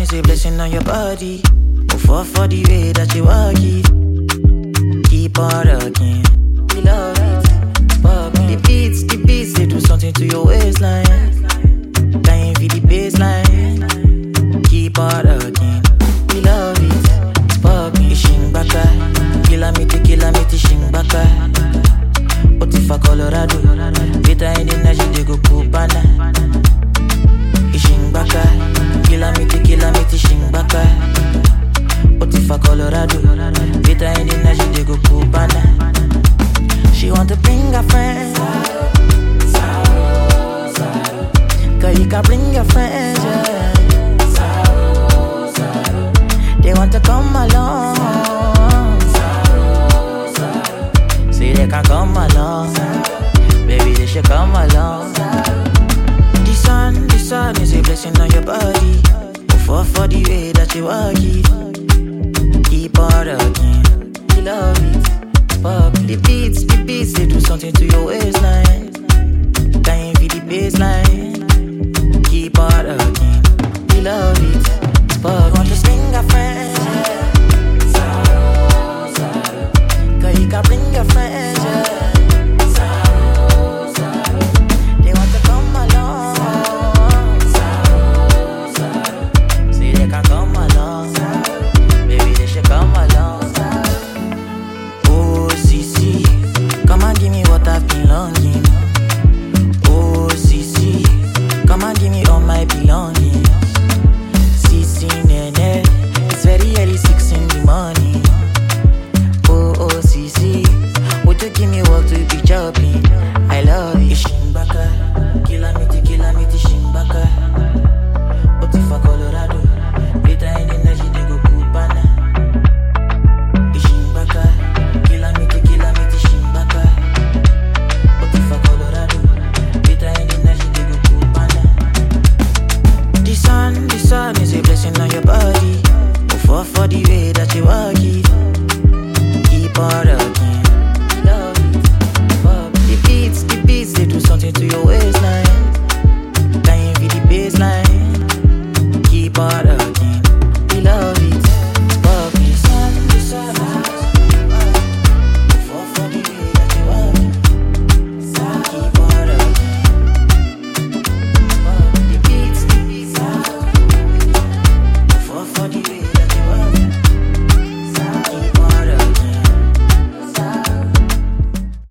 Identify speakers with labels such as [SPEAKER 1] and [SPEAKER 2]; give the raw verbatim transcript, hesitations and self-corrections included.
[SPEAKER 1] is a blessing on your body. Oh, for, for the way that you walk it. Keep on rocking. We love it. Pop the beats, the beats, they do something to your waistline. Can you feel the bassline? Keep on rocking. We love it. Pop the shing baka. Kilamiti, kilamiti, shing baka. Otifa Colorado. Vita in the energy, they go Cubana. Shing baka. Kilamiti, kilamiti, shing baka. Otifa Colorado. Vita in the energy, they go Cubana. She want to bring her friends. Cause you can bring your friends, yeah. They want to come along. Say they can come along. Baby, they should come along. The sun, the sun is a blessing on your body. Oh, for, for the way that you walk it. Keep on rocking. We love it. Pop the beats, the beats, they do something to your waistline.